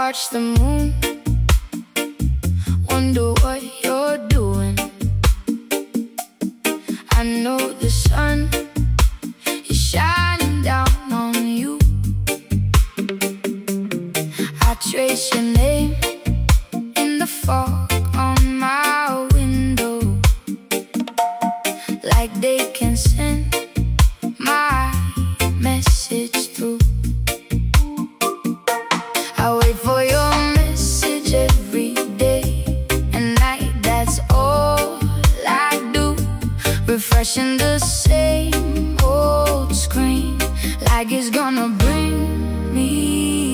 watch the moon, wonder what you're doing. I know the sun is shining down on you. I trace your name in the fog on my window, like they can send my message through. I wait for your message every day and night, that's all I do. Refreshing the same old screen, like it's gonna bring me